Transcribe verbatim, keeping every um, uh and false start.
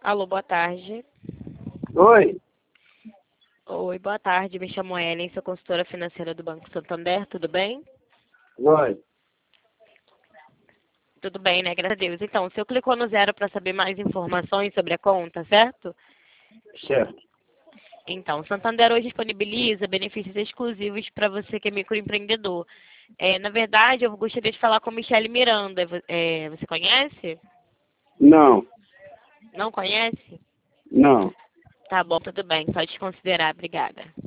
Alô, boa tarde. Oi. Oi, boa tarde. Me chamo Ellen, sou consultora financeira do Banco Santander, tudo bem? Oi. Tudo bem, né? Graças a Deus. Então, o senhor clicou no zero para saber mais informações sobre a conta, certo? Certo. Então, o Santander hoje disponibiliza benefícios exclusivos para você que é microempreendedor. É, na verdade, eu gostaria de falar com a Michele Miranda. Vo- é, você conhece? Não. Não conhece? Não. Tá bom, tudo bem. Pode considerar. Obrigada.